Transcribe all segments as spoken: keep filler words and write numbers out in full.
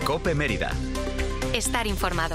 COPE Mérida. Estar informado.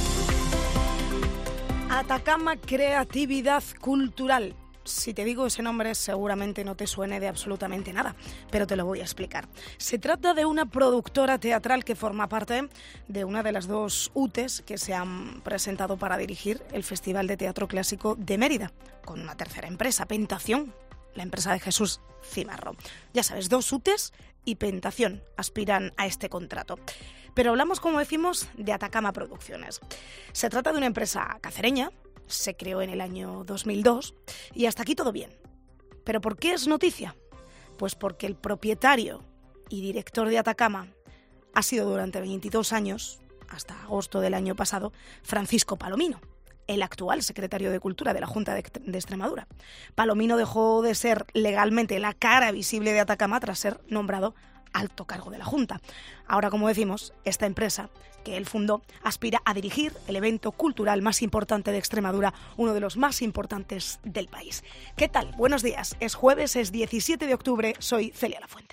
Atacama Creatividad Cultural. Si te digo ese nombre seguramente no te suene de absolutamente nada, pero te lo voy a explicar. Se trata de una productora teatral que forma parte de una de las dos U T Es que se han presentado para dirigir el Festival de Teatro Clásico de Mérida, con una tercera empresa, Pentación, la empresa de Jesús Cimarro. Ya sabes, dos U T Es y Pentación aspiran a este contrato. Pero hablamos, como decimos, de Atacama Producciones. Se trata de una empresa cacereña. Se creó en el año dos mil dos y hasta aquí todo bien. ¿Pero por qué es noticia? Pues porque el propietario y director de Atacama ha sido durante veintidós años, hasta agosto del año pasado, Francisco Palomino, el actual secretario de Cultura de la Junta de, de Extremadura. Palomino dejó de ser legalmente la cara visible de Atacama tras ser nombrado alto cargo de la Junta. Ahora, como decimos, esta empresa que él fundó aspira a dirigir el evento cultural más importante de Extremadura, uno de los más importantes del país. ¿Qué tal? Buenos días. Es jueves, es diecisiete de octubre. Soy Celia Lafuente.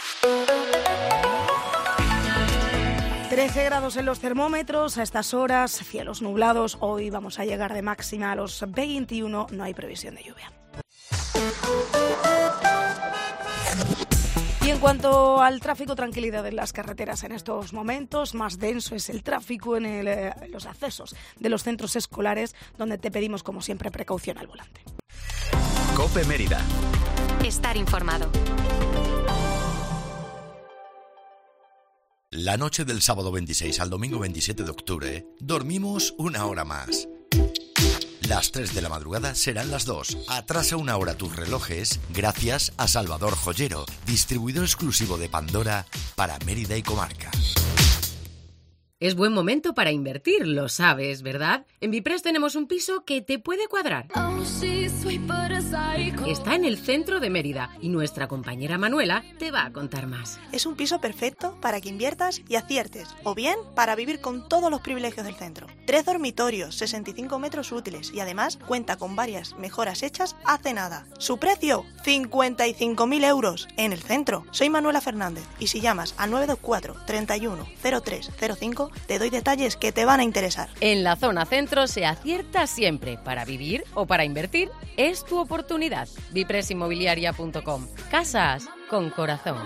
trece grados en los termómetros a estas horas, cielos nublados. Hoy vamos a llegar de máxima a los veintiuno. No hay previsión de lluvia. Y en cuanto al tráfico, tranquilidad en las carreteras en estos momentos. Más denso es el tráfico en, el, eh, en los accesos de los centros escolares, donde te pedimos, como siempre, precaución al volante. COPE Mérida. Estar informado. La noche del sábado veintiséis al domingo veintisiete de octubre, dormimos una hora más. Las tres de la madrugada serán las dos. Atrasa una hora tus relojes gracias a Salvador Joyero, distribuidor exclusivo de Pandora para Mérida y comarca. Es buen momento para invertir, lo sabes, ¿verdad? En Bipres tenemos un piso que te puede cuadrar. Está en el centro de Mérida y nuestra compañera Manuela te va a contar más. Es un piso perfecto para que inviertas y aciertes, o bien para vivir con todos los privilegios del centro. Tres dormitorios, sesenta y cinco metros útiles y además cuenta con varias mejoras hechas hace nada. Su precio, cincuenta y cinco mil euros en el centro. Soy Manuela Fernández y si llamas al nueve dos cuatro, treinta y uno, cero tres cero cinco te doy detalles que te van a interesar. En la zona centro se acierta siempre. Para vivir o para invertir es tu oportunidad. Bipres Inmobiliaria punto com. Casas con corazón.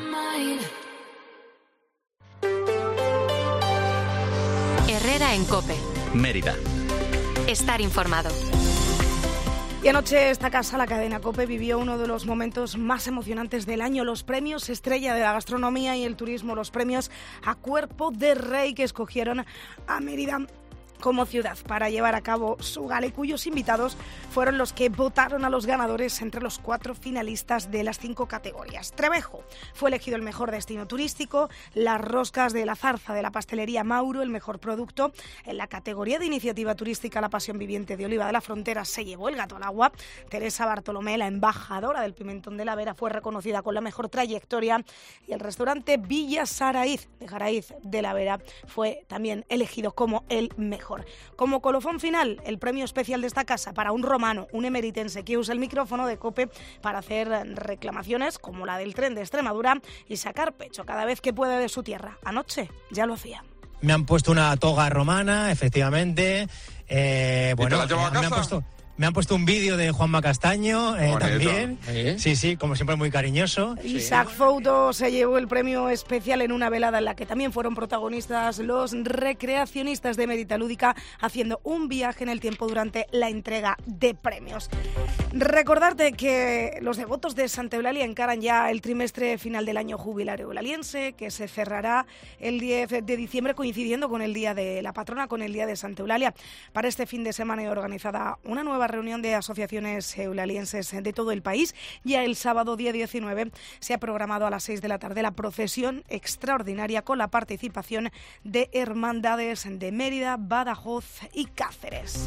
Herrera en COPE. Mérida. Estar informado. Y anoche esta casa, la cadena COPE, vivió uno de los momentos más emocionantes del año, los premios Estrella de la Gastronomía y el Turismo, los premios a Cuerpo de Rey que escogieron a Mérida como ciudad para llevar a cabo su gala y cuyos invitados fueron los que votaron a los ganadores entre los cuatro finalistas de las cinco categorías. Trevejo fue elegido el mejor destino turístico, las roscas de la zarza de la pastelería Mauro el mejor producto, en la categoría de iniciativa turística La Pasión Viviente de Oliva de la Frontera se llevó el gato al agua, Teresa Bartolomé, la embajadora del Pimentón de la Vera, fue reconocida con la mejor trayectoria y el restaurante Villa Saraíz de Jaraiz de la Vera fue también elegido como el mejor. Como colofón final, el premio especial de esta casa para un romano, un emeritense que usa el micrófono de COPE para hacer reclamaciones como la del tren de Extremadura y sacar pecho cada vez que puede de su tierra. Anoche ya lo hacía. Me han puesto una toga romana, efectivamente. Eh, bueno, ¿Y te la llevas a casa? me han puesto... Me han puesto un vídeo de Juanma Castaño eh, también. ¿Eh? Sí, sí, como siempre muy cariñoso. Isaac sí. Fouto se llevó el premio especial en una velada en la que también fueron protagonistas los recreacionistas de Mérida Lúdica haciendo un viaje en el tiempo durante la entrega de premios. Recordarte que los devotos de Santa Eulalia encaran ya el trimestre final del año jubilario eulaliense, que se cerrará el diez de diciembre coincidiendo con el día de la patrona, con el día de Santa Eulalia. Para este fin de semana he organizada una nueva reunión de asociaciones eulalienses de todo el país. Ya el sábado día diecinueve se ha programado a las seis de la tarde la procesión extraordinaria con la participación de hermandades de Mérida, Badajoz y Cáceres.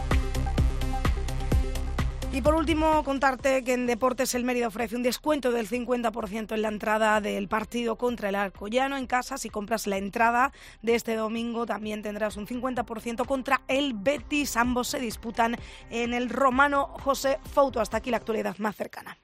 Y por último, contarte que en Deportes el Mérida ofrece un descuento del cincuenta por ciento en la entrada del partido contra el Alcoyano en casa. Si compras la entrada de este domingo, también tendrás un cincuenta por ciento contra el Betis. Ambos se disputan en el Romano José Fouto. Hasta aquí la actualidad más cercana.